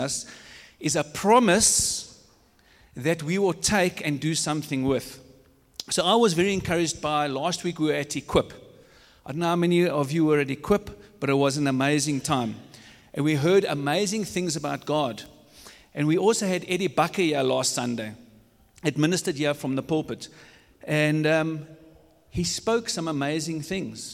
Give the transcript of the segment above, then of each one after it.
us is a promise that we will take and do something with. So I was very encouraged by last week we were at Equip. I don't know how many of you were at Equip, but it was an amazing time. And we heard amazing things about God. And we also had Eddie Bakker here last Sunday, administered here from the pulpit. And he spoke some amazing things.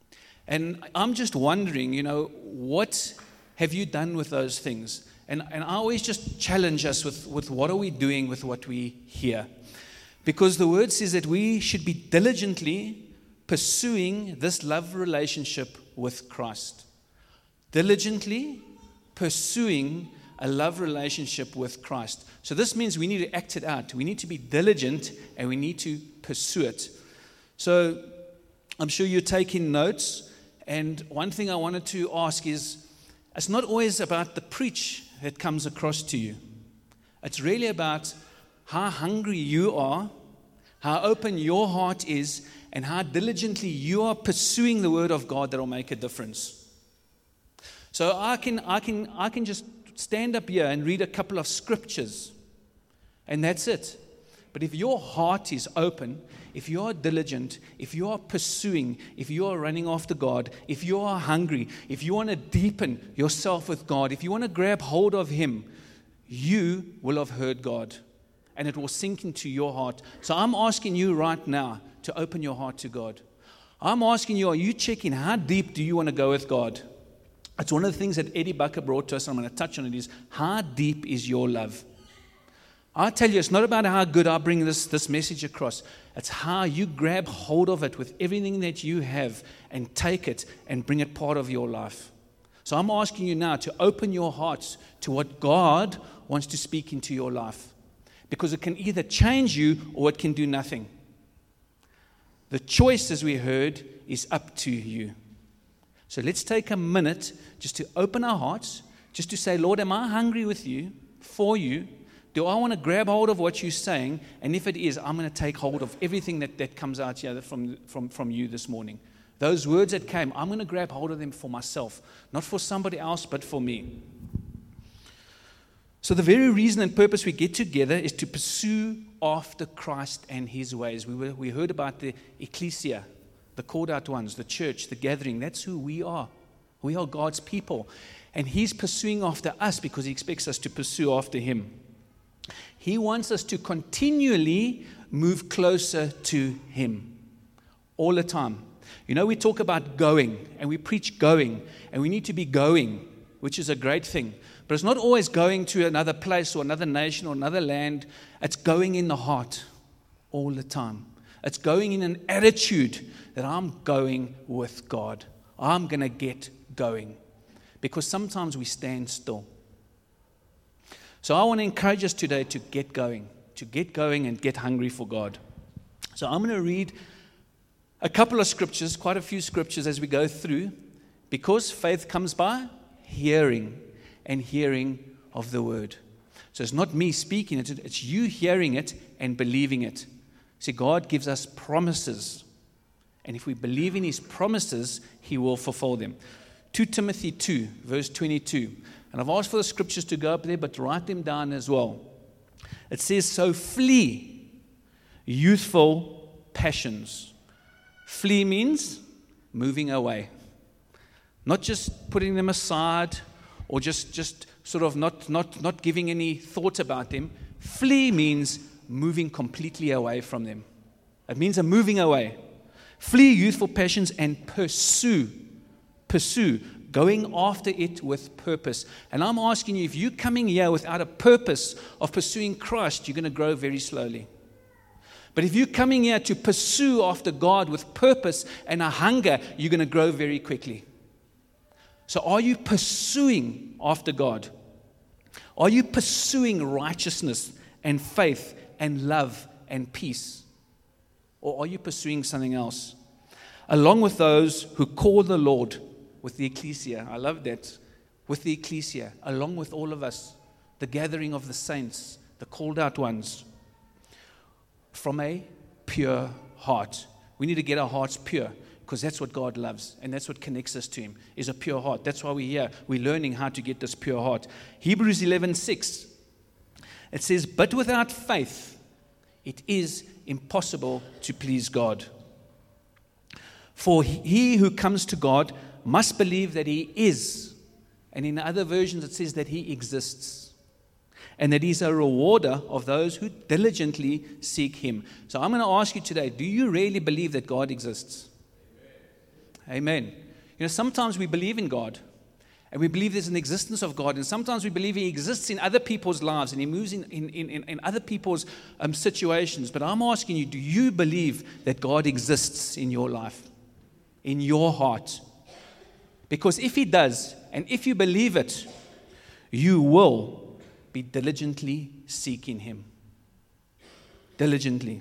And I'm just wondering, what have you done with those things? And I always just challenge us with what are we doing with what we hear? Because the word says that we should be diligently pursuing this love relationship with Christ. Diligently pursuing a love relationship with Christ. So this means we need to act it out. We need to be diligent and we need to pursue it. So I'm sure you're taking notes. And one thing I wanted to ask is, it's not always about the preach that comes across to you. It's really about how hungry you are, how open your heart is, and how diligently you are pursuing the word of God that will make a difference. So I can just stand up here and read a couple of scriptures, and that's it. But if your heart is open, if you are diligent, if you are pursuing, if you are running after God, if you are hungry, if you want to deepen yourself with God, if you want to grab hold of Him, you will have heard God, and it will sink into your heart. So I'm asking you right now to open your heart to God. I'm asking you, are you checking how deep do you want to go with God? It's one of the things that Eddie Bakker brought to us, and I'm going to touch on it, is how deep is your love? I tell you, it's not about how good I bring this message across. It's how you grab hold of it with everything that you have and take it and bring it part of your life. So I'm asking you now to open your hearts to what God wants to speak into your life. Because it can either change you or it can do nothing. The choice, as we heard, is up to you. So let's take a minute just to open our hearts, just to say, Lord, am I hungry with you, for you? Do I want to grab hold of what you're saying? And if it is, I'm going to take hold of everything that comes out here from you this morning. Those words that came, I'm going to grab hold of them for myself. Not for somebody else, but for me. So the very reason and purpose we get together is to pursue after Christ and His ways. We heard about the ecclesia, the called out ones, the church, the gathering. That's who we are. We are God's people. And He's pursuing after us because He expects us to pursue after Him. He wants us to continually move closer to Him all the time. We talk about going and we preach going and we need to be going, which is a great thing. But it's not always going to another place or another nation or another land. It's going in the heart all the time. It's going in an attitude that I'm going with God. I'm going to get going. Because sometimes we stand still. So I want to encourage us today to get going and get hungry for God. So I'm going to read a couple of scriptures, quite a few scriptures as we go through, because faith comes by hearing, and hearing of the word. So it's not me speaking it, it's you hearing it and believing it. See, God gives us promises, and if we believe in His promises, He will fulfill them. 2 Timothy 2, verse 22. And I've asked for the scriptures to go up there, but write them down as well. It says, so flee youthful passions. Flee means moving away. Not just putting them aside or just sort of not giving any thought about them. Flee means moving completely away from them. It means a moving away. Flee youthful passions and pursue, going after it with purpose. And I'm asking you, if you're coming here without a purpose of pursuing Christ, you're going to grow very slowly. But if you're coming here to pursue after God with purpose and a hunger, you're going to grow very quickly. So are you pursuing after God? Are you pursuing righteousness and faith and love and peace? Or are you pursuing something else? Along with those who call the Lord, with the ecclesia. I love that. With the ecclesia, along with all of us, the gathering of the saints, the called out ones, from a pure heart. We need to get our hearts pure. because that's what God loves, and that's what connects us to Him, is a pure heart. That's why we're here. We're learning how to get this pure heart. Hebrews 11:6, it says, but without faith, it is impossible to please God. For he who comes to God must believe that He is. And in other versions, it says that He exists. And that He's a rewarder of those who diligently seek Him. So I'm going to ask you today, do you really believe that God exists? Amen. You know, sometimes we believe in God. And we believe there's an existence of God. And sometimes we believe He exists in other people's lives. And He moves in other people's situations. But I'm asking you, do you believe that God exists in your life? In your heart? Because if He does, and if you believe it, you will be diligently seeking Him. Diligently.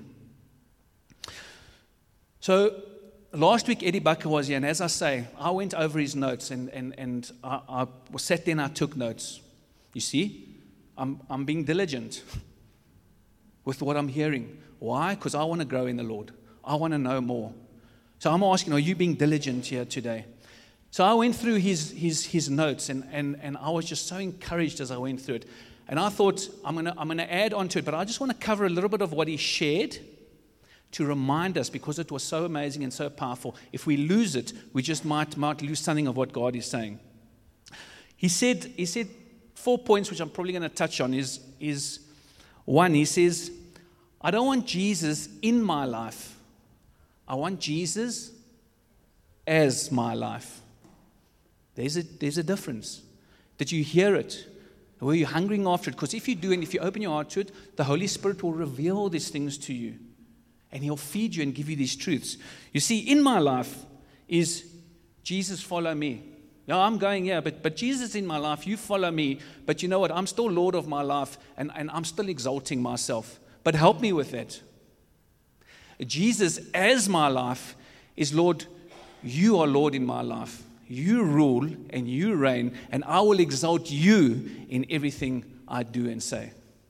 So, last week Eddie Bucker was here, and as I say, I went over his notes, and I sat there and I took notes. You see, I'm being diligent with what I'm hearing. Why? Because I want to grow in the Lord. I want to know more. So I'm asking, are you being diligent here today? So I went through his notes, and I was just so encouraged as I went through it. And I thought, I'm gonna add on to it, but I just want to cover a little bit of what he shared to remind us, because it was so amazing and so powerful. If we lose it, we just might lose something of what God is saying. He said 4 points, which I'm probably going to touch on, is one, he says, I don't want Jesus in my life. I want Jesus as my life. There's a difference. Did you hear it? Were you hungering after it? Because if you do, and if you open your heart to it, the Holy Spirit will reveal these things to you. And He'll feed you and give you these truths. You see, in my life is Jesus, follow me. Yeah, I'm going here, but Jesus in my life, you follow me. But you know what? I'm still Lord of my life, and I'm still exalting myself. But help me with that. Jesus as my life is, Lord, you are Lord in my life. You rule and you reign, and I will exalt you in everything I do and say.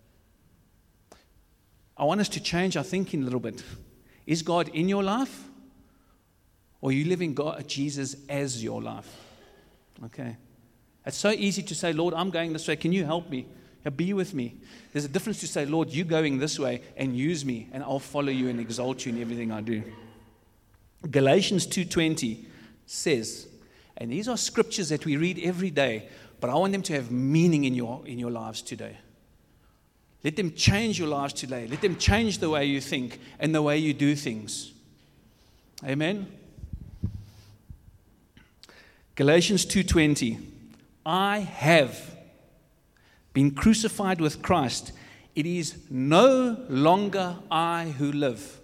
I want us to change our thinking a little bit. Is God in your life? Or are you living Jesus as your life? Okay. It's so easy to say, Lord, I'm going this way. Can you help me? Be with me. There's a difference to say, Lord, you're going this way and use me, and I'll follow you and exalt you in everything I do. Galatians 2:20 says, and these are scriptures that we read every day, but I want them to have meaning in your lives today. Let them change your lives today. Let them change the way you think and the way you do things. Amen? Galatians 2:20. I have been crucified with Christ. It is no longer I who live.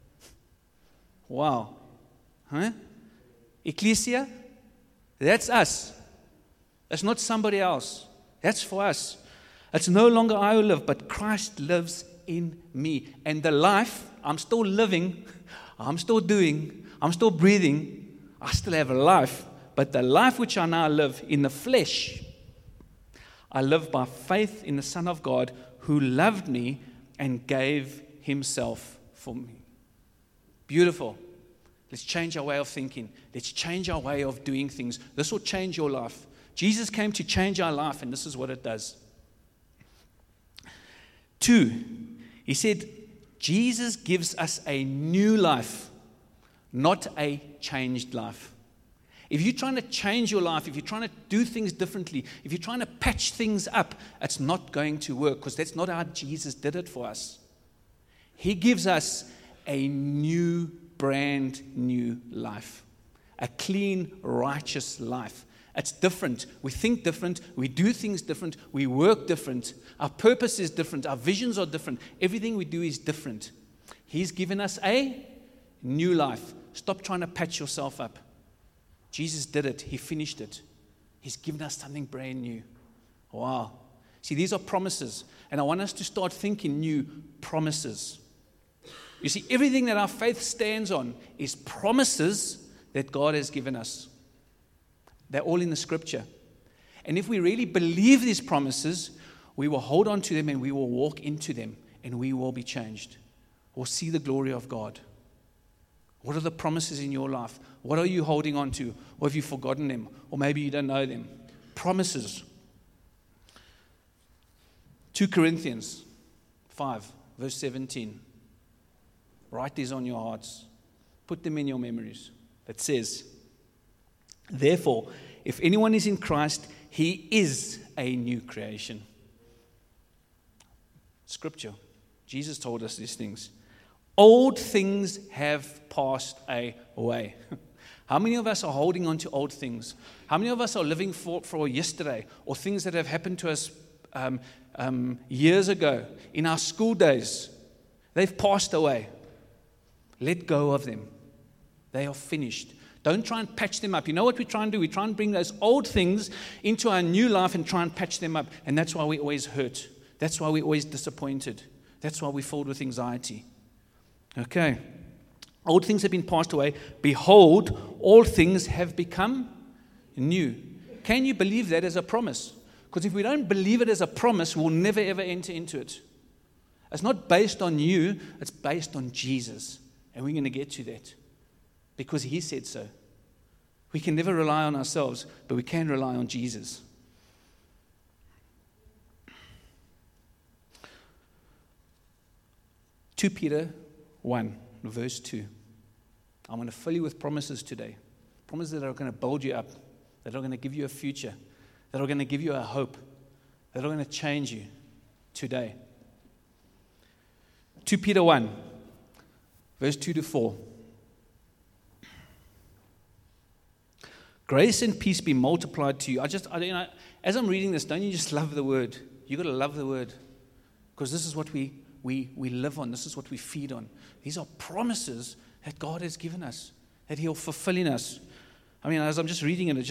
Wow. Huh? Ecclesia, that's us. That's not somebody else. That's for us. It's no longer I who live, but Christ lives in me. And the life, I'm still living, I'm still doing, I'm still breathing, I still have a life. But the life which I now live in the flesh, I live by faith in the Son of God who loved me and gave Himself for me. Beautiful. Let's change our way of thinking. Let's change our way of doing things. This will change your life. Jesus came to change our life, and this is what it does. 2, he said, Jesus gives us a new life, not a changed life. If you're trying to change your life, if you're trying to do things differently, if you're trying to patch things up, it's not going to work, because that's not how Jesus did it for us. He gives us a new, brand new life, a clean, righteous life. It's different. We think different. We do things different. We work different. Our purpose is different. Our visions are different. Everything we do is different. He's given us a new life. Stop trying to patch yourself up. Jesus did it. He finished it. He's given us something brand new. Wow. See, these are promises. And I want us to start thinking new promises. You see, everything that our faith stands on is promises that God has given us. They're all in the scripture. And if we really believe these promises, we will hold on to them and we will walk into them and we will be changed. We'll see the glory of God. What are the promises in your life? What are you holding on to? Or have you forgotten them? Or maybe you don't know them. Promises. 2 Corinthians 5, verse 17. Write these on your hearts. Put them in your memories. That says, therefore, if anyone is in Christ, he is a new creation. Scripture. Jesus told us these things. Old things have passed away. How many of us are holding on to old things? How many of us are living for yesterday or things that have happened to us years ago in our school days? They've passed away. Let go of them. They are finished. Don't try and patch them up. You know what we try and do? We try and bring those old things into our new life and try and patch them up. And that's why we always hurt. That's why we're always disappointed. That's why we're filled with anxiety. Okay. Old things have been passed away. Behold, all things have become new. Can you believe that as a promise? Because if we don't believe it as a promise, we'll never ever enter into it. It's not based on you, it's based on Jesus. And we're going to get to that. Because he said so. We can never rely on ourselves, but we can rely on Jesus. Two Peter 1, verse 2. I'm going to fill you with promises today. Promises that are going to build you up, that are going to give you a future, that are going to give you a hope, that are going to change you today. 2 Peter 1, verse 2 to 4. Grace and peace be multiplied to you. As I'm reading this, don't you just love the word? You've got to love the word. Because this is what we live on. This is what we feed on. These are promises that God has given us, that he'll fulfill in us. I mean, as I'm just reading it, it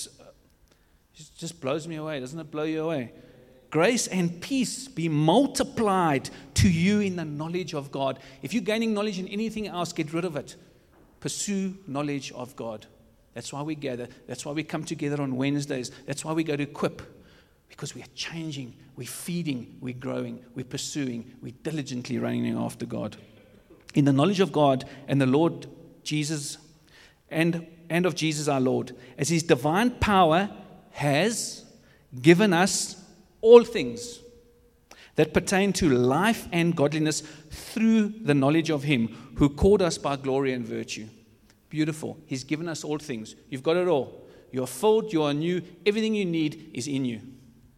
just blows me away. Doesn't it blow you away? Grace and peace be multiplied to you in the knowledge of God. If you're gaining knowledge in anything else, get rid of it. Pursue knowledge of God. That's why we gather. That's why we come together on Wednesdays. That's why we go to Equip. Because we are changing, we're feeding, we're growing, we're pursuing, we're diligently running after God. In the knowledge of God and the Lord Jesus, and of Jesus our Lord, as his divine power has given us all things that pertain to life and godliness through the knowledge of him who called us by glory and virtue. Beautiful. He's given us all things. You've got it all. You're filled, you are new. Everything you need is in you.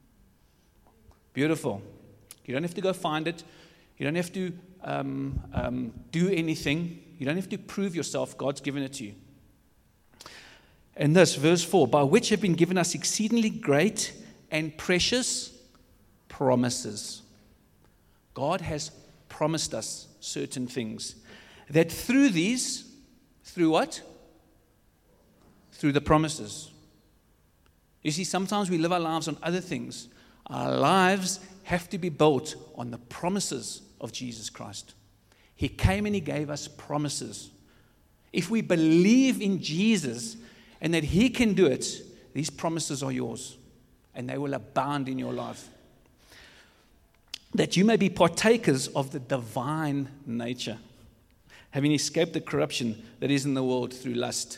Beautiful. You don't have to go find it. You don't have to do anything. You don't have to prove yourself. God's given it to you. And this, verse 4, by which have been given us exceedingly great and precious promises. God has promised us certain things. That through these, through what? Through the promises. You see, sometimes we live our lives on other things. Our lives have to be built on the promises of Jesus Christ. He came and he gave us promises. If we believe in Jesus and that he can do it, these promises are yours and they will abound in your life. That you may be partakers of the divine nature, having escaped the corruption that is in the world through lust.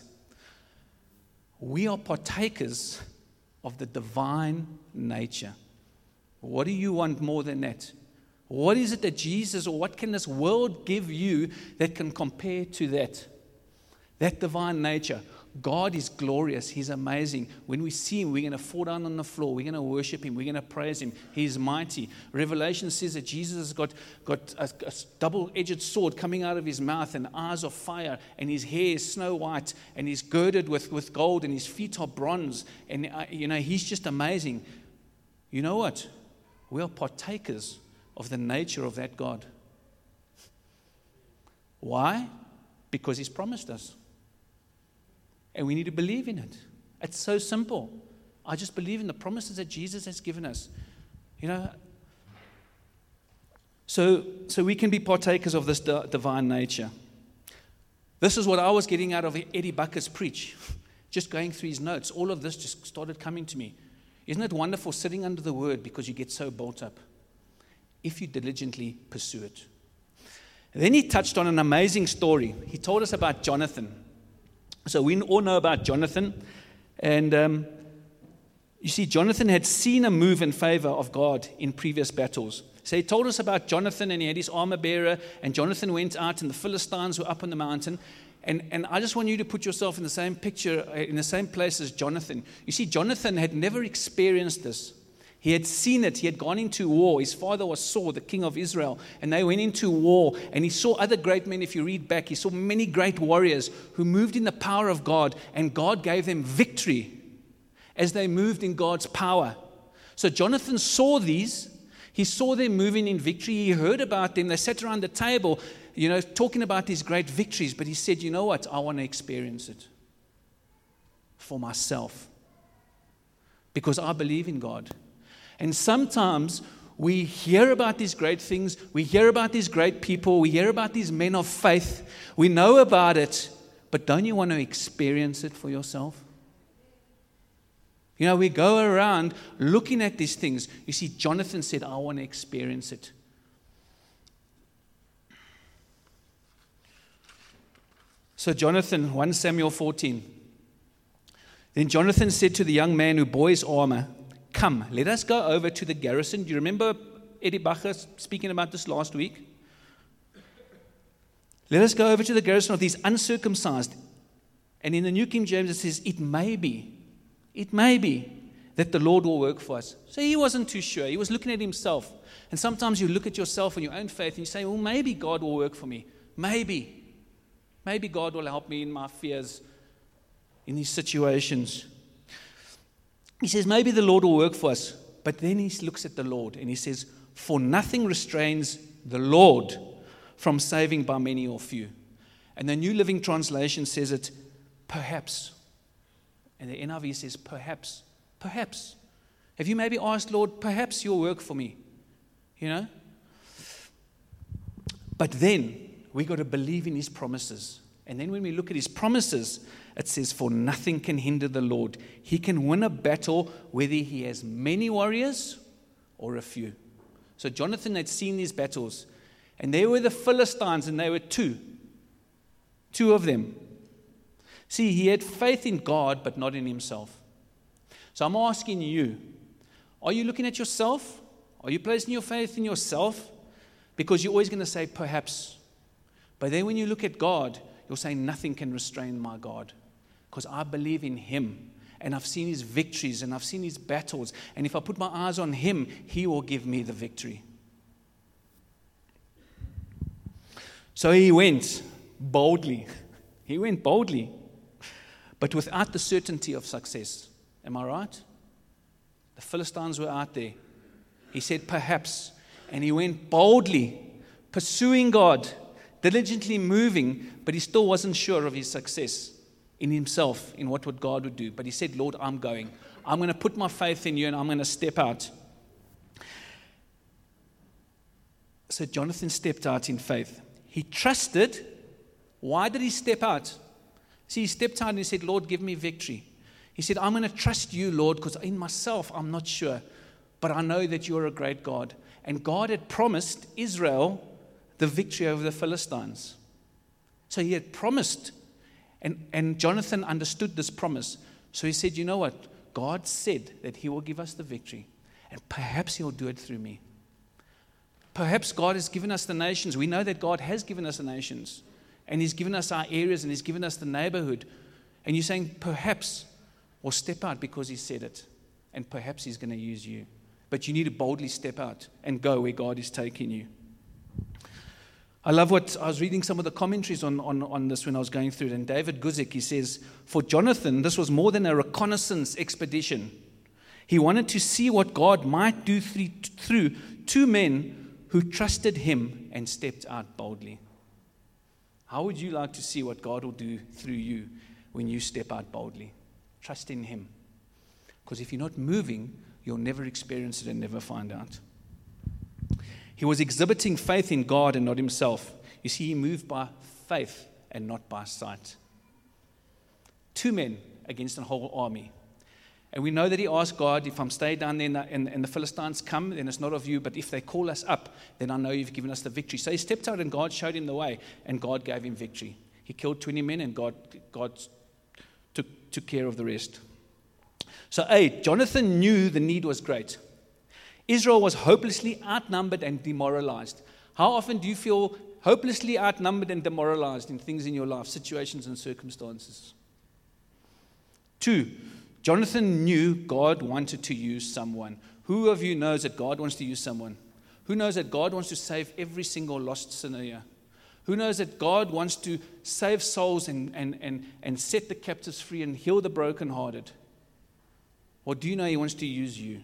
We are partakers of the divine nature. What do you want more than that? What is it that Jesus, or what can this world give you that can compare to that? That divine nature. God is glorious. He's amazing. When we see him, we're going to fall down on the floor. We're going to worship him. We're going to praise him. He's mighty. Revelation says that Jesus has got a double-edged sword coming out of his mouth and eyes of fire, and his hair is snow white, and he's girded with gold, and his feet are bronze. And, he's just amazing. You know what? We are partakers of the nature of that God. Why? Because he's promised us. And we need to believe in it. It's so simple. I just believe in the promises that Jesus has given us. So we can be partakers of this divine nature. This is what I was getting out of Eddie Bucker's preach. Just going through his notes. All of this just started coming to me. Isn't it wonderful sitting under the word because you get so built up? If you diligently pursue it. Then he touched on an amazing story. He told us about Jonathan. So we all know about Jonathan. And you see, Jonathan had seen a move in favor of God in previous battles. So he told us about Jonathan, and he had his armor bearer, and Jonathan went out, and the Philistines were up on the mountain. And I just want you to put yourself in the same picture, in the same place as Jonathan. You see, Jonathan had never experienced this. He had seen it. He had gone into war. His father was Saul, the king of Israel, and they went into war. And he saw other great men. If you read back, he saw many great warriors who moved in the power of God, and God gave them victory as they moved in God's power. So Jonathan saw these. He saw them moving in victory. He heard about them. They sat around the table, talking about these great victories. But he said, you know what? I want to experience it for myself because I believe in God. And sometimes we hear about these great things. We hear about these great people. We hear about these men of faith. We know about it. But don't you want to experience it for yourself? We go around looking at these things. You see, Jonathan said, I want to experience it. So Jonathan, 1 Samuel 14. Then Jonathan said to the young man who bore his armor, come, let us go over to the garrison. Do you remember Eddie Bacher speaking about this last week? Let us go over to the garrison of these uncircumcised. And in the New King James it says, it may be that the Lord will work for us. So he wasn't too sure. He was looking at himself. And sometimes you look at yourself and your own faith and you say, well, maybe God will work for me. Maybe God will help me in my fears, in these situations. He says, maybe the Lord will work for us. But then he looks at the Lord and he says, for nothing restrains the Lord from saving by many or few. And the New Living Translation says it, perhaps. And the NIV says, perhaps. Have you maybe asked, Lord, perhaps you'll work for me? But then we got to believe in his promises. And then when we look at his promises, it says, for nothing can hinder the Lord. He can win a battle whether he has many warriors or a few. So Jonathan had seen these battles. And there were the Philistines, and they were two of them. See, he had faith in God, but not in himself. So I'm asking you, are you looking at yourself? Are you placing your faith in yourself? Because you're always going to say, perhaps. But then when you look at God, you'll say, nothing can restrain my God. Because I believe in him. And I've seen his victories, and I've seen his battles. And if I put my eyes on him, he will give me the victory. So he went boldly. But without the certainty of success. Am I right? The Philistines were out there. He said, perhaps. And he went boldly, pursuing God, diligently moving, but he still wasn't sure of his success in himself, in what God would do. But he said, Lord, I'm going. I'm going to put my faith in you, and I'm going to step out. So Jonathan stepped out in faith. He trusted. Why did he step out? See, he stepped out and he said, Lord, give me victory. He said, I'm going to trust you, Lord, because in myself, I'm not sure. But I know that you're a great God. And God had promised Israel the victory over the Philistines. So he had promised. And Jonathan understood this promise. So he said, you know what? God said that he will give us the victory. And perhaps he'll do it through me. Perhaps God has given us the nations. We know that God has given us the nations. And he's given us our areas, and he's given us the neighborhood. And you're saying, perhaps, or step out because he said it. And perhaps he's going to use you. But you need to boldly step out and go where God is taking you. I love what I was reading some of the commentaries on this when I was going through it. And David Guzik, he says, for Jonathan, this was more than a reconnaissance expedition. He wanted to see what God might do through two men who trusted him and stepped out boldly. How would you like to see what God will do through you when you step out boldly? Trust in him. Because if you're not moving, you'll never experience it and never find out. He was exhibiting faith in God and not himself. You see, he moved by faith and not by sight. Two men against a whole army. And we know that he asked God, if I'm staying down there and the Philistines come, then it's not of you. But if they call us up, then I know you've given us the victory. So he stepped out and God showed him the way. And God gave him victory. He killed 20 men and God took care of the rest. So Jonathan knew the need was great. Israel was hopelessly outnumbered and demoralized. How often do you feel hopelessly outnumbered and demoralized in things in your life, situations and circumstances? 2, Jonathan knew God wanted to use someone. Who of you knows that God wants to use someone? Who knows that God wants to save every single lost sinner here? Who knows that God wants to save souls and set the captives free and heal the brokenhearted? Or do you know he wants to use you?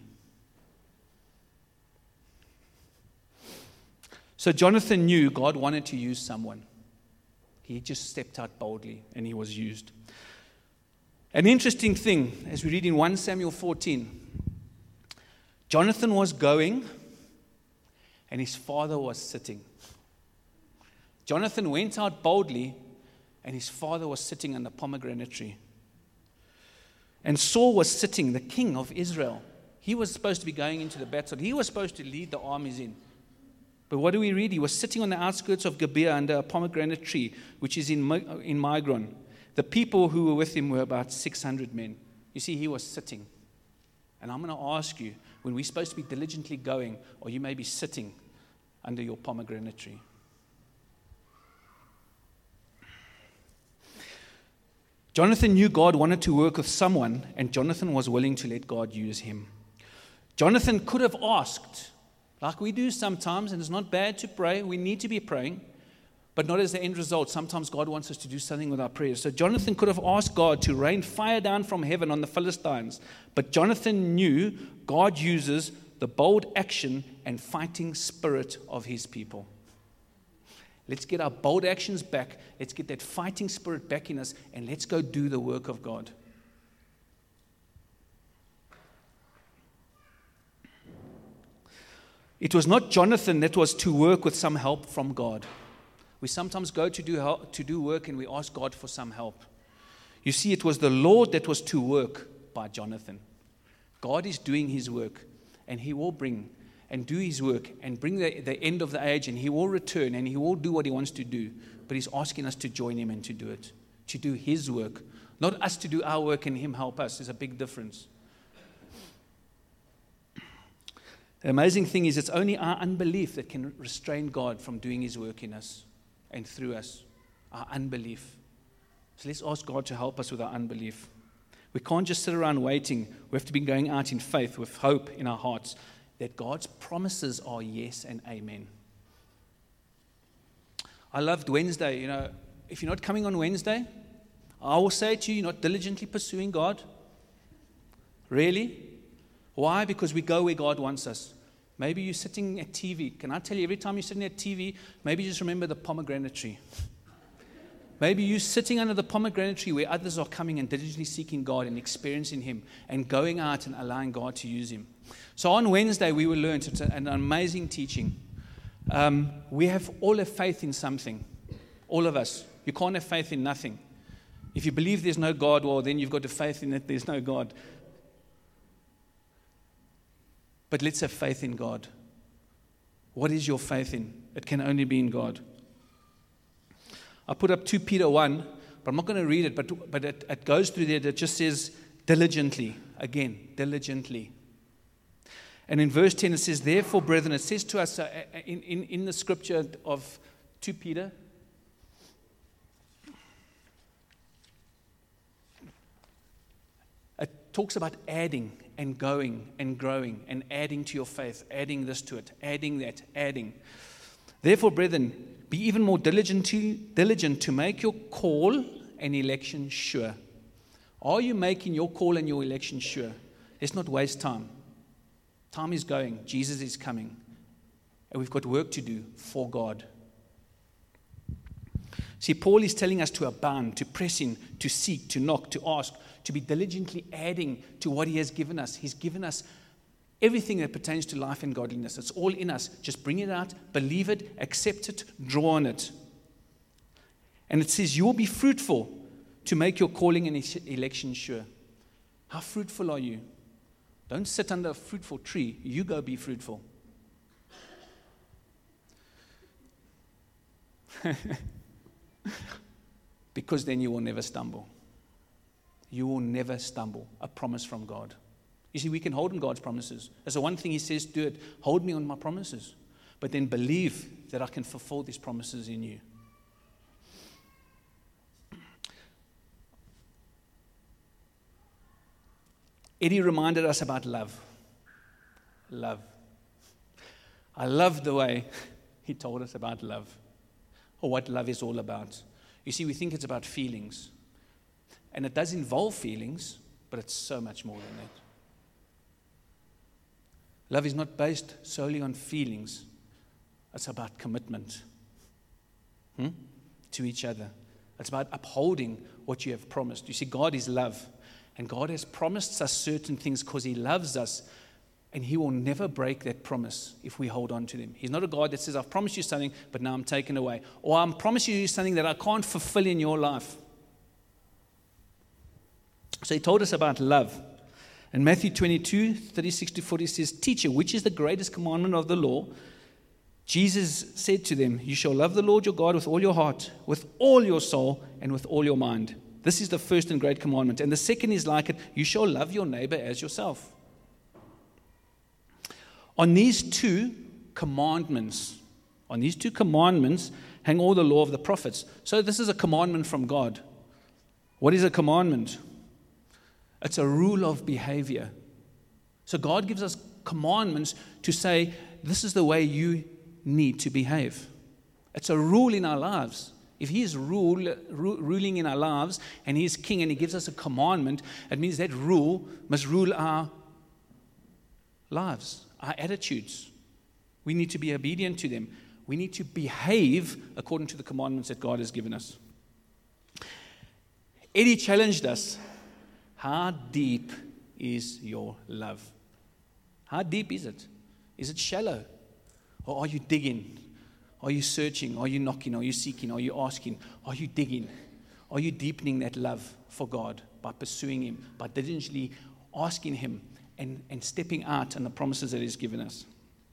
So Jonathan knew God wanted to use someone. He just stepped out boldly and he was used. An interesting thing, as we read in 1 Samuel 14, Jonathan was going and his father was sitting. Jonathan went out boldly and his father was sitting on the pomegranate tree. And Saul was sitting, the king of Israel. He was supposed to be going into the battle. He was supposed to lead the armies in. But what do we read? He was sitting on the outskirts of Gibeah under a pomegranate tree, which is in Migron. The people who were with him were about 600 men. You see, he was sitting. And I'm going to ask you, when we're supposed to be diligently going, or you may be sitting under your pomegranate tree. Jonathan knew God wanted to work with someone, and Jonathan was willing to let God use him. Jonathan could have asked, like we do sometimes, and it's not bad to pray. We need to be praying. But not as the end result. Sometimes God wants us to do something with our prayers. So Jonathan could have asked God to rain fire down from heaven on the Philistines. But Jonathan knew God uses the bold action and fighting spirit of his people. Let's get our bold actions back. Let's get that fighting spirit back in us. And let's go do the work of God. It was not Jonathan that was to work with some help from God. We sometimes go to do work and we ask God for some help. You see, it was the Lord that was to work by Jonathan. God is doing his work, and he will bring and do his work and bring the end of the age, and he will return and he will do what he wants to do. But he's asking us to join him and to do it, to do his work. Not us to do our work and him help us. There's a big difference. The amazing thing is it's only our unbelief that can restrain God from doing his work in us and through us, our unbelief. So let's ask God to help us with our unbelief. We can't just sit around waiting. We have to be going out in faith with hope in our hearts that God's promises are yes and amen. I loved Wednesday. You know, if you're not coming on Wednesday, I will say to you, you're not diligently pursuing God. Really? Why? Because we go where God wants us. Maybe you're sitting at TV. Can I tell you, every time you're sitting at TV, maybe just remember the pomegranate tree. Maybe you're sitting under the pomegranate tree where others are coming and diligently seeking God and experiencing him and going out and allowing God to use him. So on Wednesday, we will learn. It's an amazing teaching. We all have faith in something. All of us. You can't have faith in nothing. If you believe there's no God, well, then you've got to faith in that there's no God. But let's have faith in God. What is your faith in? It can only be in God. I put up 2 Peter 1, but I'm not going to read it, but it goes through there that just says diligently. Again, diligently. And in verse 10 it says, therefore, brethren, it says to us in the scripture of 2 Peter, it talks about adding and going and growing and adding to your faith, adding this to it, adding that, adding. Therefore, brethren, be even more diligent to make your call and election sure. Are you making your call and your election sure? Let's not waste time. Time is going. Jesus is coming. And we've got work to do for God. See, Paul is telling us to abound, to press in, to seek, to knock, to ask, to be diligently adding to what he has given us. He's given us everything that pertains to life and godliness. It's all in us. Just bring it out, believe it, accept it, draw on it. And it says you will be fruitful to make your calling and election sure. How fruitful are you? Don't sit under a fruitful tree. You go be fruitful. Because then you will never stumble. You will never stumble. A promise from God. You see, we can hold on God's promises. That's the one thing He says, do it. Hold me on my promises. But then believe that I can fulfill these promises in you. Eddie reminded us about love. Love. I love the way he told us about love, or what love is all about. You see, we think it's about feelings. And it does involve feelings, but it's so much more than that. Love is not based solely on feelings. It's about commitment to each other. It's about upholding what you have promised. You see, God is love. And God has promised us certain things because He loves us. And He will never break that promise if we hold on to them. He's not a God that says, I've promised you something, but now I'm taken away. Or I'm promising you something that I can't fulfill in your life. So He told us about love. In Matthew 22, 36 to 40 says, Teacher, which is the greatest commandment of the law? Jesus said to them, You shall love the Lord your God with all your heart, with all your soul, and with all your mind. This is the first and great commandment. And the second is like it, you shall love your neighbor as yourself. On these two commandments hang all the law of the prophets. So this is a commandment from God. What is a commandment? It's a rule of behavior. So God gives us commandments to say, this is the way you need to behave. It's a rule in our lives. If He is ruling in our lives and He is king and He gives us a commandment, it means that rule must rule our lives, our attitudes. We need to be obedient to them. We need to behave according to the commandments that God has given us. Eddie challenged us. How deep is your love? How deep is it? Is it shallow? Or are you digging? Are you searching? Are you knocking? Are you seeking? Are you asking? Are you digging? Are you deepening that love for God by pursuing Him, by diligently asking Him and stepping out on the promises that He's given us?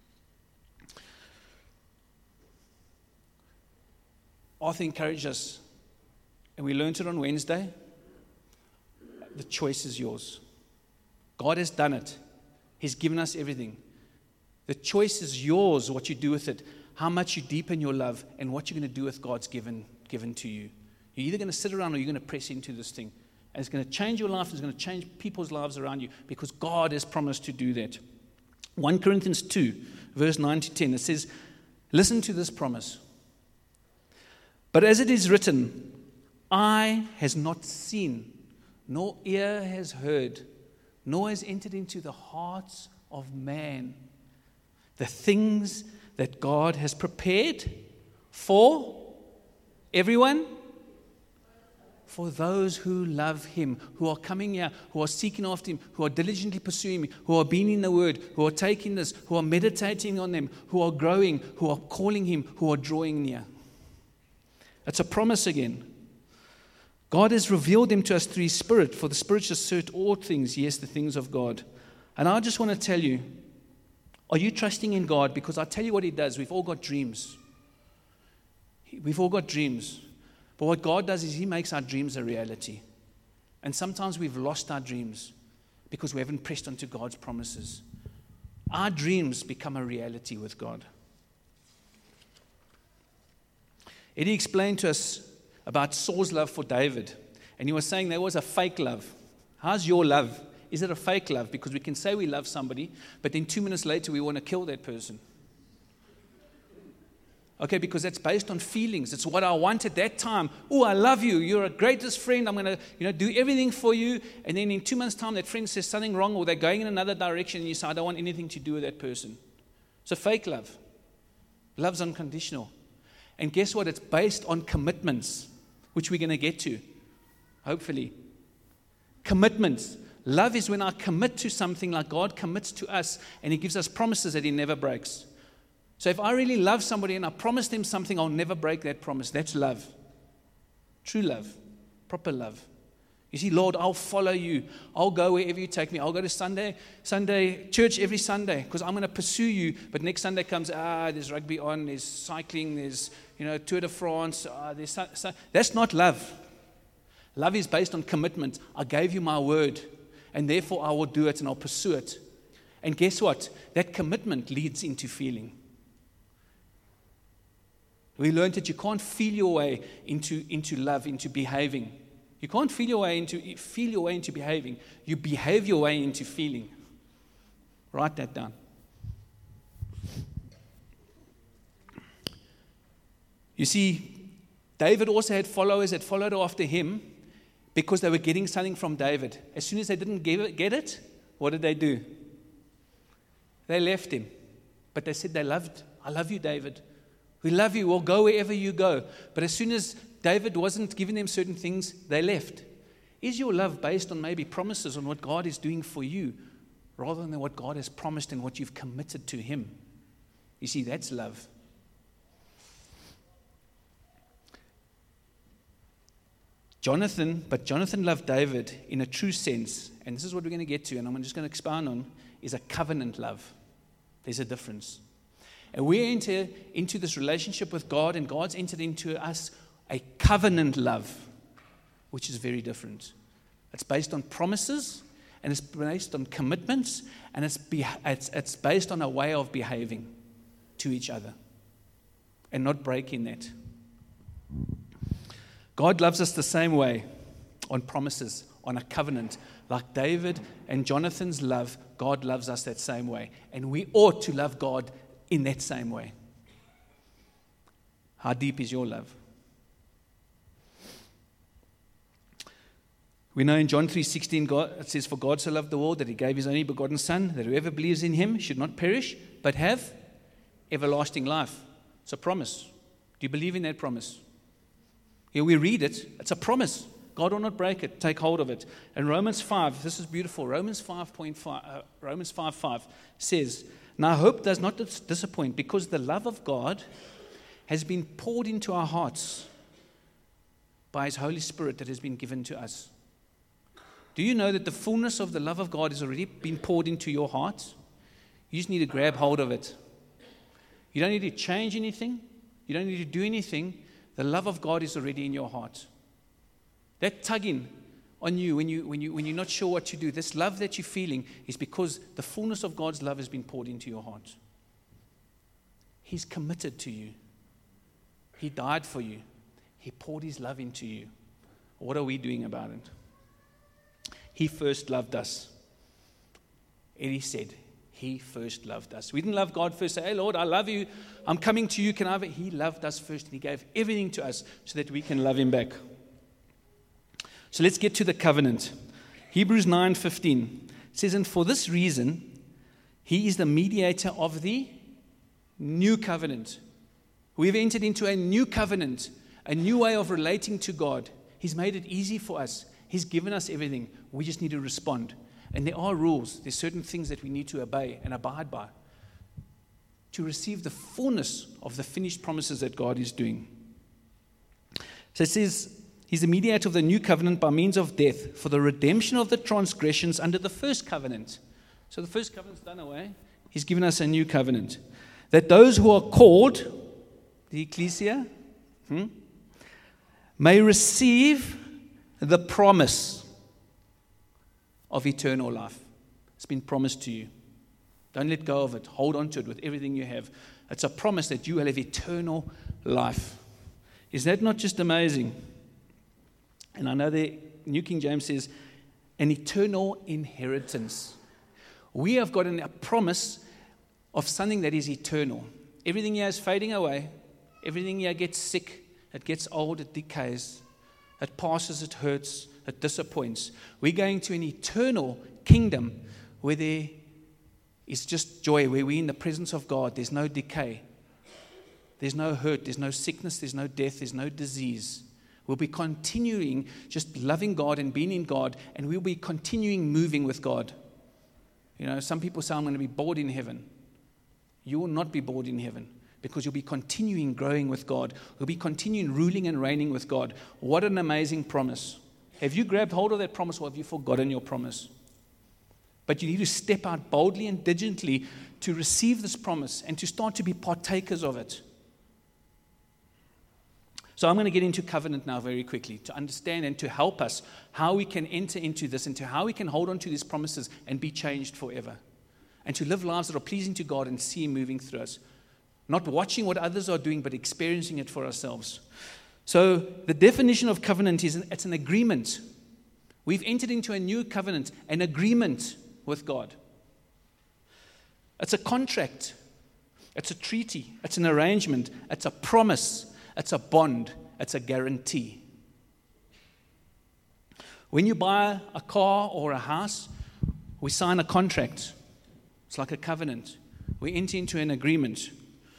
Arthur encouraged us, and we learned it on Wednesday. The choice is yours. God has done it. He's given us everything. The choice is yours, what you do with it, how much you deepen your love, and what you're going to do with God's given to you. You're either going to sit around or you're going to press into this thing. And it's going to change your life. It's going to change people's lives around you because God has promised to do that. 1 Corinthians 2, verse 9 to 10, it says, listen to this promise. But as it is written, eye has not seen, nor ear has heard, nor has entered into the hearts of man the things that God has prepared for everyone, for those who love Him, who are coming here, who are seeking after Him, who are diligently pursuing Him, who are being in the Word, who are taking this, who are meditating on them, who are growing, who are calling Him, who are drawing near. It's a promise again. God has revealed them to us through His Spirit, for the Spirit shall search all things, yes, the things of God. And I just want to tell you, are you trusting in God? Because I tell you what He does. We've all got dreams. We've all got dreams. But what God does is He makes our dreams a reality. And sometimes we've lost our dreams because we haven't pressed onto God's promises. Our dreams become a reality with God. Eddie explained to us about Saul's love for David. And he was saying there was a fake love. How's your love? Is it a fake love? Because we can say we love somebody, but then 2 minutes later we want to kill that person. Okay, because that's based on feelings. It's what I want at that time. Oh, I love you. You're a greatest friend. I'm going to do everything for you. And then in 2 months' time, that friend says something wrong or they're going in another direction and you say, I don't want anything to do with that person. It's a fake love. Love's unconditional. And guess what? It's based on commitments, which we're going to get to, hopefully. Commitments. Love is when I commit to something like God commits to us and He gives us promises that He never breaks. So if I really love somebody and I promise them something, I'll never break that promise. That's love. True love. Proper love. You see, Lord, I'll follow you. I'll go wherever you take me. I'll go to Sunday church every Sunday because I'm going to pursue you. But next Sunday comes, there's rugby on, there's cycling, there's, Tour de France. That's not love. Love is based on commitment. I gave you my word, and therefore I will do it and I'll pursue it. And guess what? That commitment leads into feeling. We learned that you can't feel your way into love, into behaving. You can't feel your way into behaving. You behave your way into feeling. Write that down. You see, David also had followers that followed after him because they were getting something from David. As soon as they didn't get it, what did they do? They left him. But they said I love you, David. We love you. We'll go wherever you go. But as soon as David wasn't giving them certain things, they left. Is your love based on maybe promises on what God is doing for you rather than what God has promised and what you've committed to him? You see, that's love. Jonathan loved David in a true sense, and this is what we're going to get to, and I'm just going to expound on, is a covenant love. There's a difference. And we enter into this relationship with God, and God's entered into us a covenant love, which is very different. It's based on promises, and it's based on commitments, and it's based on a way of behaving to each other and not breaking that. God loves us the same way on promises, on a covenant. Like David and Jonathan's love, God loves us that same way. And we ought to love God in that same way. How deep is your love? We know in John 3:16, it says, "For God so loved the world that he gave his only begotten Son, that whoever believes in him should not perish, but have everlasting life." It's a promise. Do you believe in that promise? Here we read it. It's a promise. God will not break it. Take hold of it. And Romans 5, this is beautiful. Romans 5:5 says, "Now hope does not disappoint, because the love of God has been poured into our hearts by his Holy Spirit that has been given to us." Do you know that the fullness of the love of God has already been poured into your heart? You just need to grab hold of it. You don't need to change anything. You don't need to do anything. The love of God is already in your heart. That tugging on you when you're not sure what to do, this love that you're feeling is because the fullness of God's love has been poured into your heart. He's committed to you. He died for you. He poured his love into you. What are we doing about it? He first loved us. Eddie said, he first loved us. We didn't love God first, say, "Hey Lord, I love you. I'm coming to you. Can I have it?" He loved us first, and he gave everything to us so that we can love him back. So let's get to the covenant. Hebrews 9:15 says, "And for this reason, he is the mediator of the new covenant." We've entered into a new covenant, a new way of relating to God. He's made it easy for us. He's given us everything. We just need to respond. And there are rules. There's certain things that we need to obey and abide by to receive the fullness of the finished promises that God is doing. So it says, he's the mediator of the new covenant by means of death for the redemption of the transgressions under the first covenant. So the first covenant's done away. He's given us a new covenant. That those who are called, the ecclesia, may receive the promise of eternal life. It's been promised to you. Don't let go of it. Hold on to it with everything you have. It's a promise that you will have eternal life. Is that not just amazing? And I know the New King James says, an eternal inheritance. We have gotten a promise of something that is eternal. Everything here is fading away. Everything here gets sick. It gets old. It decays. It passes. It hurts. It disappoints. We're going to an eternal kingdom where there is just joy, where we're in the presence of God. There's no decay. There's no hurt. There's no sickness. There's no death. There's no disease. We'll be continuing just loving God and being in God, and we'll be continuing moving with God. You know, some people say, I'm going to be bored in heaven. You will not be bored in heaven because you'll be continuing growing with God. You'll be continuing ruling and reigning with God. What an amazing promise. Have you grabbed hold of that promise, or have you forgotten your promise? But you need to step out boldly and diligently to receive this promise and to start to be partakers of it. So I'm going to get into covenant now very quickly to understand and to help us how we can enter into this and to how we can hold on to these promises and be changed forever. And to live lives that are pleasing to God and see Him moving through us. Not watching what others are doing, but experiencing it for ourselves. So the definition of covenant is it's an agreement. We've entered into a new covenant, an agreement with God. It's a contract. It's a treaty. It's an arrangement. It's a promise. It's a bond. It's a guarantee. When you buy a car or a house, we sign a contract. It's like a covenant. We enter into an agreement.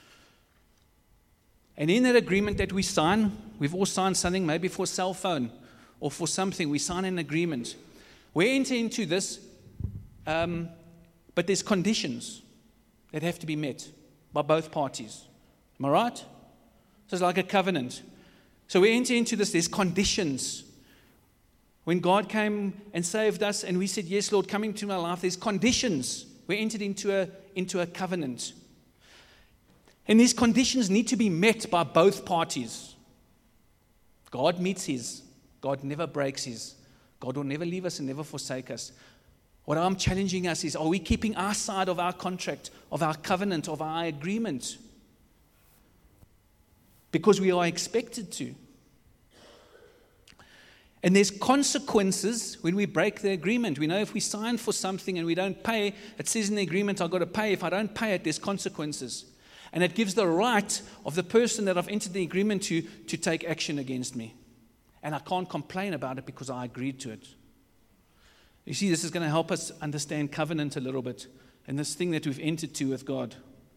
And in that agreement that we sign, we've all signed something, maybe for a cell phone or for something. We sign an agreement. We enter into this, but there's conditions that have to be met by both parties. Am I right? So it's like a covenant. So we enter into this, there's conditions. When God came and saved us and we said, yes, Lord, come into my life, there's conditions. We entered into a covenant. And these conditions need to be met by both parties. God meets His. God never breaks His. God will never leave us and never forsake us. What I'm challenging us is, are we keeping our side of our contract, of our covenant, of our agreement? Because we are expected to. And there's consequences when we break the agreement. We know if we sign for something and we don't pay, it says in the agreement, I've got to pay. If I don't pay it, there's consequences. And it gives the right of the person that I've entered the agreement to take action against me. And I can't complain about it because I agreed to it. You see, this is going to help us understand covenant a little bit and this thing that we've entered to with God.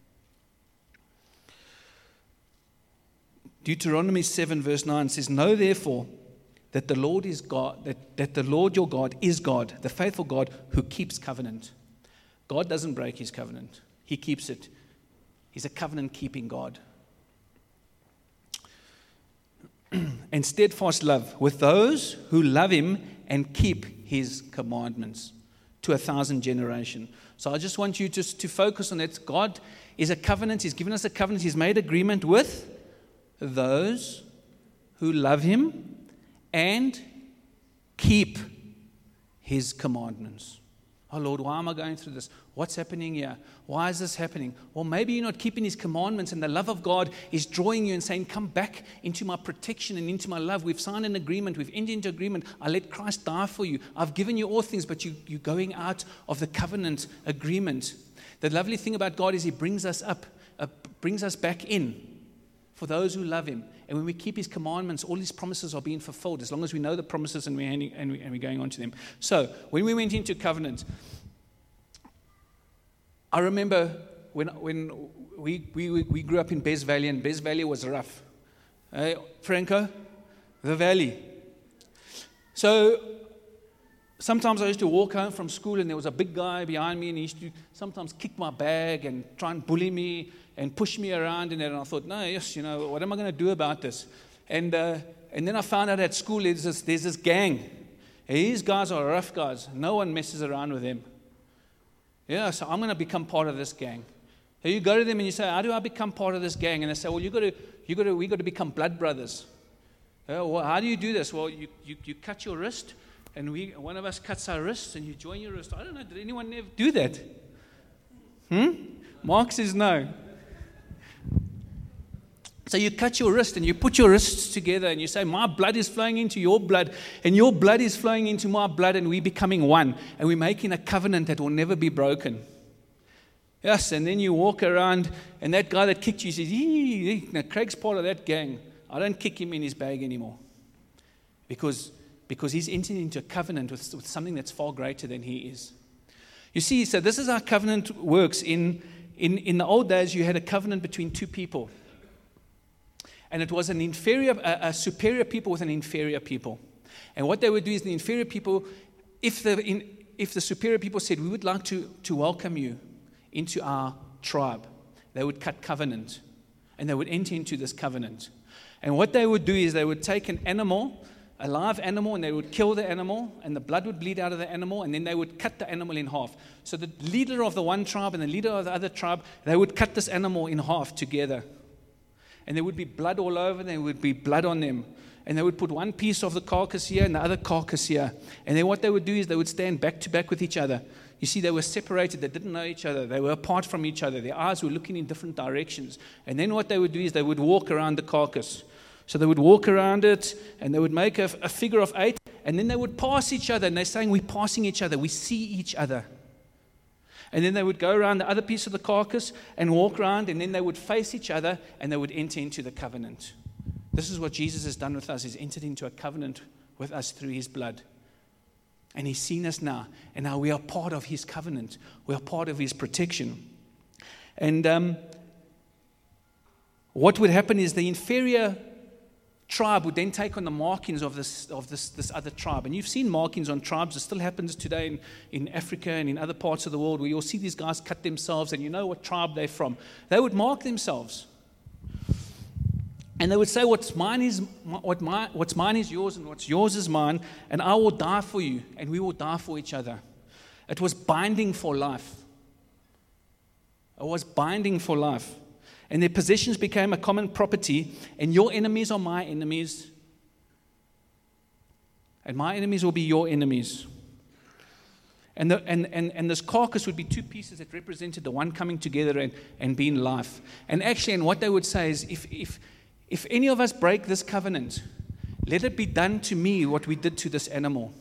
Deuteronomy 7 verse 9 says, know therefore that the Lord is God, that the Lord your God is God, the faithful God who keeps covenant. God doesn't break His covenant. He keeps it. He's a covenant-keeping God. And steadfast love with those who love Him and keep His commandments to 1,000 generations. So I just want you just to focus on that. God is a covenant. He's given us a covenant. He's made agreement with those who love Him and keep His commandments. Oh Lord, why am I going through this? What's happening here? Why is this happening? Well, maybe you're not keeping His commandments and the love of God is drawing you and saying, come back into my protection and into my love. We've signed an agreement. We've entered into agreement. I let Christ die for you. I've given you all things, but you're going out of the covenant agreement. The lovely thing about God is He brings us up, brings us back in for those who love Him. And when we keep His commandments, all His promises are being fulfilled as long as we know the promises and we're going on to them. So when we went into covenant, I remember when we grew up in Bez Valley, and Bez Valley was rough. Hey, Franco, the valley. So sometimes I used to walk home from school and there was a big guy behind me and he used to sometimes kick my bag and try and bully me and push me around and I thought, no, yes, what am I going to do about this? And then I found out at school there's this gang. And these guys are rough guys. No one messes around with them. Yeah, so I'm going to become part of this gang. So you go to them and you say, how do I become part of this gang? And they say, well, we got to become blood brothers. Well, how do you do this? Well, you cut your wrist, and one of us cuts our wrist, and you join your wrist. I don't know, did anyone ever do that? Mark says no. So you cut your wrist and you put your wrists together and you say, my blood is flowing into your blood and your blood is flowing into my blood and we're becoming one. And we're making a covenant that will never be broken. Yes, and then you walk around and that guy that kicked you says, now Craig's part of that gang. I don't kick him in his bag anymore. Because he's entered into a covenant with something that's far greater than he is. You see, so this is how covenant works. In the old days, you had a covenant between two people. And it was a superior people with an inferior people. And what they would do is the inferior people, if the superior people said, we would like to welcome you into our tribe, they would cut covenant. And they would enter into this covenant. And what they would do is they would take an animal, a live animal, and they would kill the animal, and the blood would bleed out of the animal, and then they would cut the animal in half. So the leader of the one tribe and the leader of the other tribe, they would cut this animal in half together. And there would be blood all over, and there would be blood on them. And they would put one piece of the carcass here and the other carcass here. And then what they would do is they would stand back to back with each other. You see, they were separated. They didn't know each other. They were apart from each other. Their eyes were looking in different directions. And then what they would do is they would walk around the carcass. So they would walk around it, and they would make a figure of 8. And then they would pass each other. And they're saying, we're passing each other. We see each other. And then they would go around the other piece of the carcass and walk around. And then they would face each other, and they would enter into the covenant. This is what Jesus has done with us. He's entered into a covenant with us through his blood. And he's seen us now. And now we are part of his covenant. We are part of his protection. And what would happen is the inferior tribe would then take on the markings of this other tribe. And you've seen markings on tribes. It still happens today in Africa and in other parts of the world where you'll see these guys cut themselves and you know what tribe they're from. They would mark themselves. And they would say, what's mine is yours, and what's yours is mine, and I will die for you, and we will die for each other. It was binding for life. It was binding for life. And their possessions became a common property, and your enemies are my enemies, and my enemies will be your enemies. And this carcass would be two pieces that represented the one coming together and being life. And actually, and what they would say is, if any of us break this covenant, let it be done to me what we did to this animal.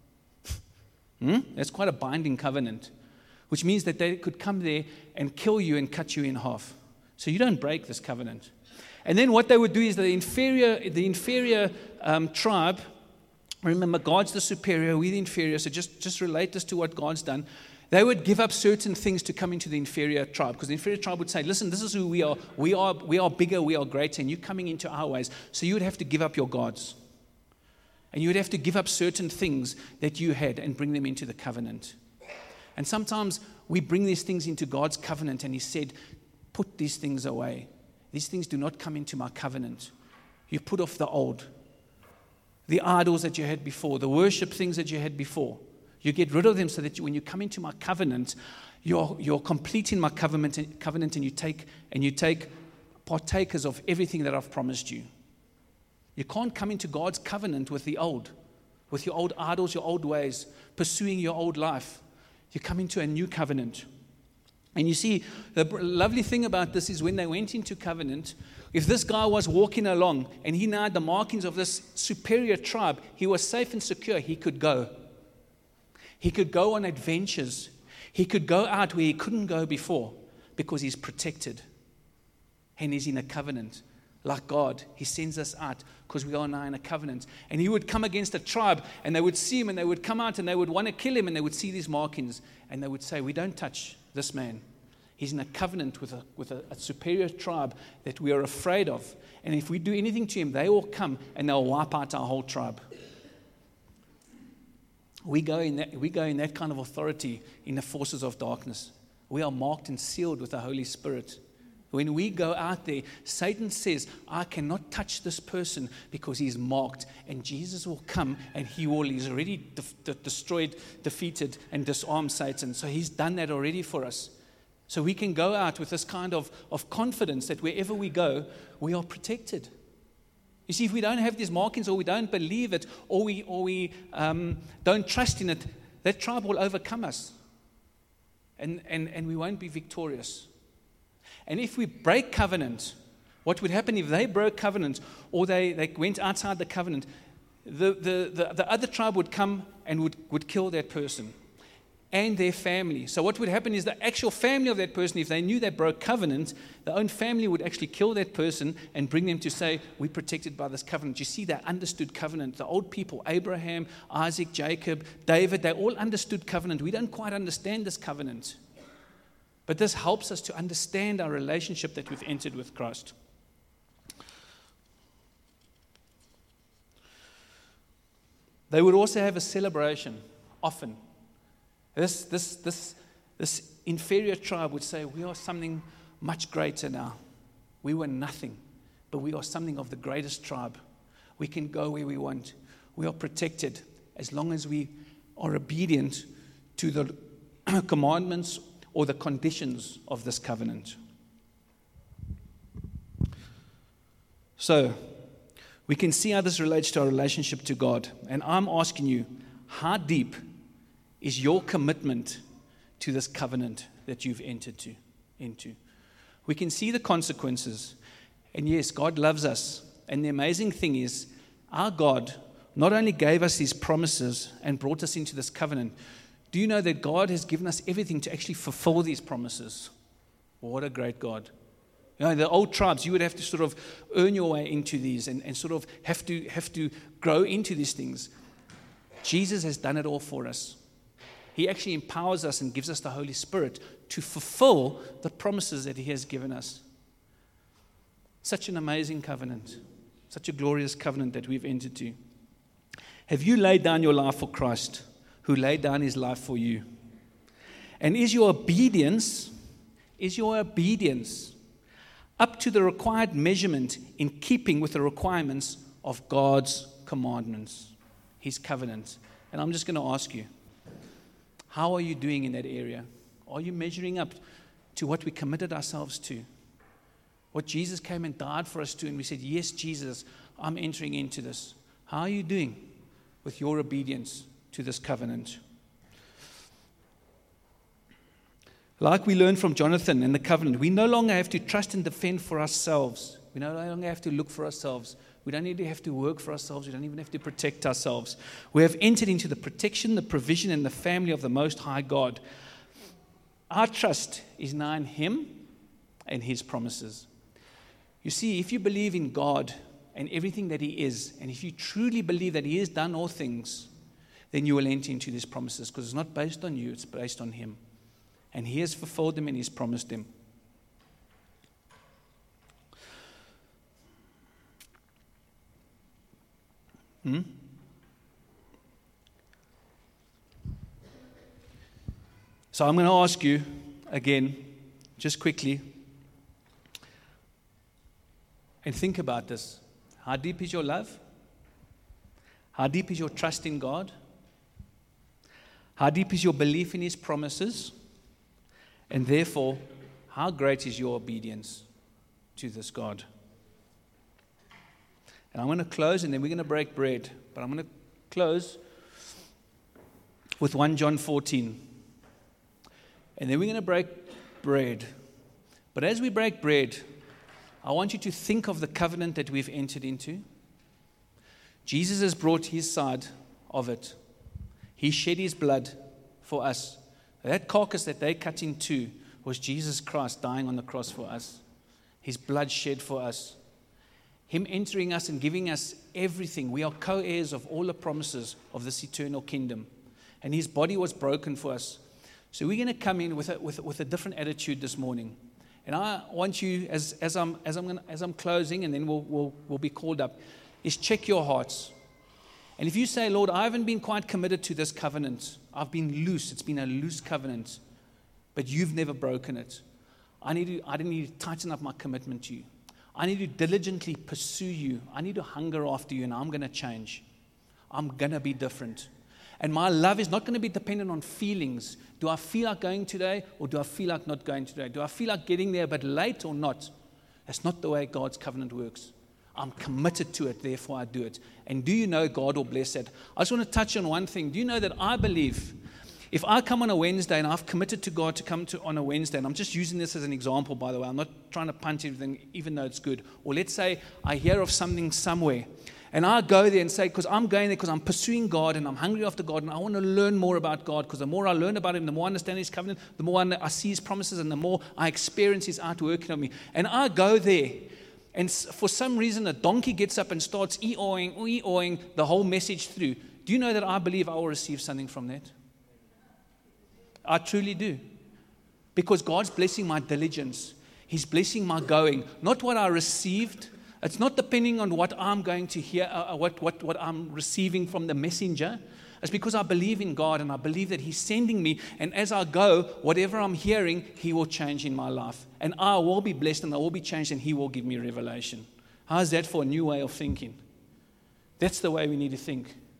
That's quite a binding covenant, which means that they could come there and kill you and cut you in half. So you don't break this covenant. And then what they would do is the inferior tribe, remember God's the superior, we're the inferior, so just relate this to what God's done. They would give up certain things to come into the inferior tribe, because the inferior tribe would say, listen, this is who we are. We are bigger, we are greater, and you're coming into our ways. So you would have to give up your gods. And you would have to give up certain things that you had and bring them into the covenant. And sometimes we bring these things into God's covenant, and he said, put these things away. These things do not come into my covenant. You put off the old, the idols that you had before, the worship things that you had before. You get rid of them so that when you come into my covenant, you're completing my covenant, and you take partakers of everything that I've promised you. You can't come into God's covenant with your old idols, your old ways, pursuing your old life. You come into a new covenant. And you see, the lovely thing about this is when they went into covenant, if this guy was walking along and he now had the markings of this superior tribe, he was safe and secure. He could go. He could go on adventures. He could go out where he couldn't go before because he's protected. And he's in a covenant. Like God, he sends us out because we are now in a covenant. And he would come against a tribe, and they would see him, and they would come out, and they would want to kill him, and they would see these markings, and they would say, we don't touch this man. He's in a covenant with a superior tribe that we are afraid of. And if we do anything to him, they will come, and they'll wipe out our whole tribe. We go in that kind of authority in the forces of darkness. We are marked and sealed with the Holy Spirit. When we go out there, Satan says, I cannot touch this person because he's marked. And Jesus will come and he's already destroyed, defeated, and disarmed Satan. So he's done that already for us. So we can go out with this kind of confidence that wherever we go, we are protected. You see, if we don't have these markings, or we don't believe it, or we don't trust in it, that tribe will overcome us. And we won't be victorious. And if we break covenant, what would happen if they broke covenant, or they went outside the covenant? The other tribe would come and would kill that person and their family. So what would happen is the actual family of that person, if they knew they broke covenant, their own family would actually kill that person and bring them to say, we're protected by this covenant. You see, they understood covenant. The old people, Abraham, Isaac, Jacob, David, they all understood covenant. We don't quite understand this covenant. But this helps us to understand our relationship that we've entered with Christ. They would also have a celebration, often. This inferior tribe would say, we are something much greater now. We were nothing, but we are something of the greatest tribe. We can go where we want. We are protected as long as we are obedient to the commandments or the conditions of this covenant. So, we can see how this relates to our relationship to God. And I'm asking you, how deep is your commitment to this covenant that you've entered into? We can see the consequences. And yes, God loves us. And the amazing thing is, our God not only gave us these promises and brought us into this covenant, do you know that God has given us everything to actually fulfill these promises? What a great God. You know, the old tribes, you would have to sort of earn your way into these and sort of have to grow into these things. Jesus has done it all for us. He actually empowers us and gives us the Holy Spirit to fulfill the promises that He has given us. Such an amazing covenant. Such a glorious covenant that we've entered to. Have you laid down your life for Christ, who laid down His life for you? And is your obedience up to the required measurement in keeping with the requirements of God's commandments, His covenant? And I'm just going to ask you, how are you doing in that area? Are you measuring up to what we committed ourselves to? What Jesus came and died for us to, and we said, yes, Jesus, I'm entering into this. How are you doing with your obedience to this covenant? Like we learned from Jonathan in the covenant, we no longer have to trust and defend for ourselves. We no longer have to look for ourselves. We don't need to have to work for ourselves. We don't even have to protect ourselves. We have entered into the protection, the provision, and the family of the Most High God. Our trust is now in Him and His promises. You see, if you believe in God and everything that He is, and if you truly believe that He has done all things, then you will enter into these promises, because it's not based on you, it's based on Him. And He has fulfilled them and He's promised them. So I'm going to ask you again, just quickly, and think about this. How deep is your love? How deep is your trust in God? How deep is your belief in His promises? And therefore, how great is your obedience to this God? And I'm going to close, and then we're going to break bread. But I'm going to close with 1 John 14. And then we're going to break bread. But as we break bread, I want you to think of the covenant that we've entered into. Jesus has brought His side of it. He shed His blood for us. That carcass that they cut in two was Jesus Christ dying on the cross for us. His blood shed for us. Him entering us and giving us everything. We are co-heirs of all the promises of this eternal kingdom. And His body was broken for us. So we're going to come in with a different attitude this morning. And I want you, as I'm closing, and then we'll be called up, is check your hearts. And if you say, Lord, I haven't been quite committed to this covenant. I've been loose. It's been a loose covenant. But you've never broken it. I need to tighten up my commitment to you. I need to diligently pursue you. I need to hunger after you, and I'm going to change. I'm going to be different. And my love is not going to be dependent on feelings. Do I feel like going today, or do I feel like not going today? Do I feel like getting there but late or not? That's not the way God's covenant works. I'm committed to it, therefore I do it. And do you know God will bless that? I just want to touch on one thing. Do you know that I believe if I come on a Wednesday and I've committed to God to come on a Wednesday, and I'm just using this as an example, by the way, I'm not trying to punt everything, even though it's good. Or let's say I hear of something somewhere, and I go there and say, because I'm going there because I'm pursuing God and I'm hungry after God and I want to learn more about God, because the more I learn about Him, the more I understand His covenant, the more I see His promises, and the more I experience His outworking on me. And I go there, and for some reason a donkey gets up and starts ee-awing the whole message through. Do you know that I believe I will receive something from that? I truly do. Because God's blessing my diligence. He's blessing my going. Not what I received. It's not depending on what I'm going to hear, what I'm receiving from the messenger. It's because I believe in God and I believe that He's sending me. And as I go, whatever I'm hearing, He will change in my life. And I will be blessed and I will be changed and He will give me revelation. How is that for a new way of thinking? That's the way we need to think.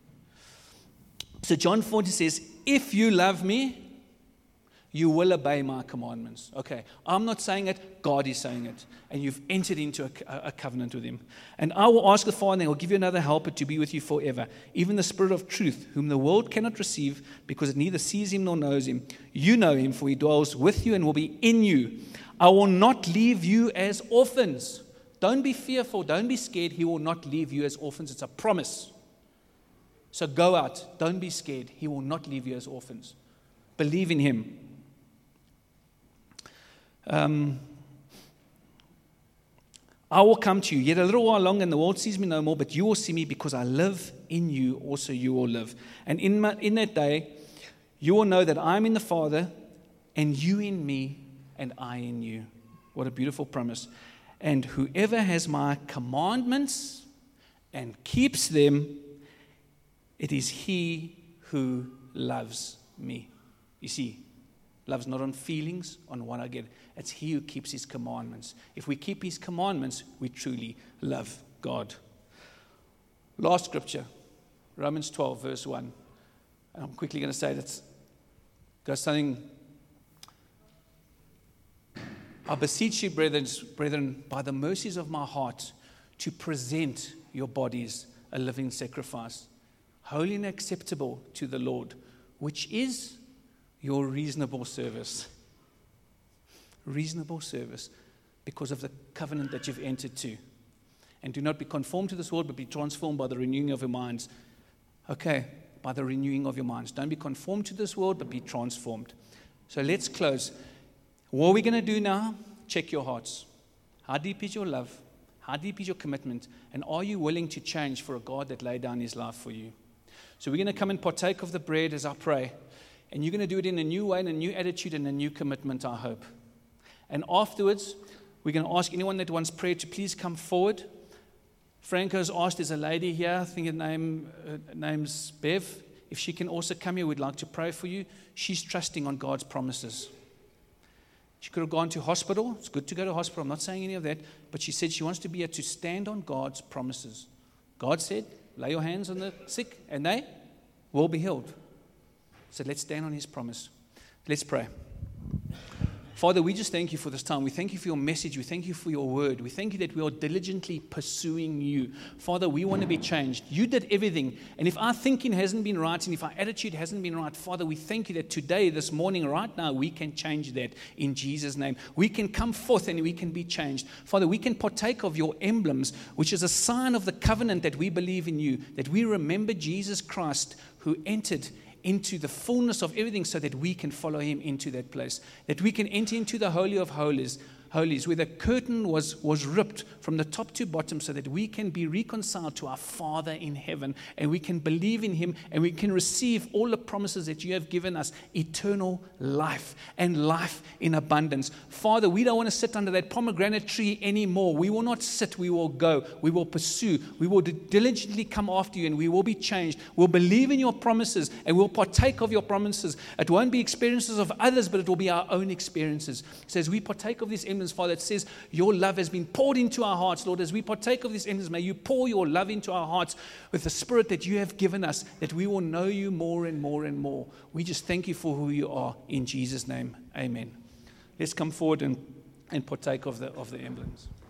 So John 14 says, if you love me, you will obey my commandments. Okay, I'm not saying it, God is saying it. And you've entered into a covenant with him. And I will ask the Father, and he will give you another helper to be with you forever, even the Spirit of truth, whom the world cannot receive, because it neither sees him nor knows him. You know him, for he dwells with you and will be in you. I will not leave you as orphans. Don't be fearful, don't be scared. He will not leave you as orphans. It's a promise. So go out, don't be scared. He will not leave you as orphans. Believe in him. I will come to you yet a little while longer, and the world sees me no more, but you will see me, because I live in you, also you will live. And in that day, you will know that I am in the Father, and you in me, and I in you. What a beautiful promise. And whoever has my commandments and keeps them, it is he who loves me. You see, love's not on feelings, on what I get. It's he who keeps his commandments. If we keep his commandments, we truly love God. Last scripture, Romans 12, verse 1. And I'm quickly going to say that. Goes something. I beseech you, brethren, by the mercies of my heart, to present your bodies a living sacrifice, holy and acceptable to the Lord, which is your reasonable service. Reasonable service, because of the covenant that you've entered to. And do not be conformed to this world, but be transformed by the renewing of your minds. Okay, by the renewing of your minds. Don't be conformed to this world, but be transformed. So let's close. What are we going to do now? Check your hearts. How deep is your love? How deep is your commitment? And are you willing to change for a God that laid down his life for you? So we're going to come and partake of the bread as I pray. And you're going to do it in a new way, in a new attitude, and a new commitment, I hope. And afterwards, we're going to ask anyone that wants prayer to please come forward. Franco's asked, there's a lady here, I think her name's Bev. If she can also come here, we'd like to pray for you. She's trusting on God's promises. She could have gone to hospital. It's good to go to hospital. I'm not saying any of that. But she said she wants to be here to stand on God's promises. God said, lay your hands on the sick and they will be healed. So let's stand on his promise. Let's pray. Father, we just thank you for this time. We thank you for your message. We thank you for your word. We thank you that we are diligently pursuing you. Father, we want to be changed. You did everything. And if our thinking hasn't been right and if our attitude hasn't been right, Father, we thank you that today, this morning, right now, we can change that in Jesus' name. We can come forth and we can be changed. Father, we can partake of your emblems, which is a sign of the covenant that we believe in you, that we remember Jesus Christ who entered into the fullness of everything so that we can follow him into that place, that we can enter into the Holy of Holies, where the curtain was ripped from the top to bottom so that we can be reconciled to our Father in heaven, and we can believe in him, and we can receive all the promises that you have given us, eternal life and life in abundance. Father, we don't want to sit under that pomegranate tree anymore. We will not sit, we will go, we will pursue, we will diligently come after you, and we will be changed. We'll believe in your promises, and we'll partake of your promises. It won't be experiences of others, but it will be our own experiences. It says we partake of these Father, it says your love has been poured into our hearts, Lord. As we partake of these emblems, may you pour your love into our hearts with the Spirit that you have given us, that we will know you more and more and more. We just thank you for who you are. In Jesus' name, amen. Let's come forward and partake of the emblems.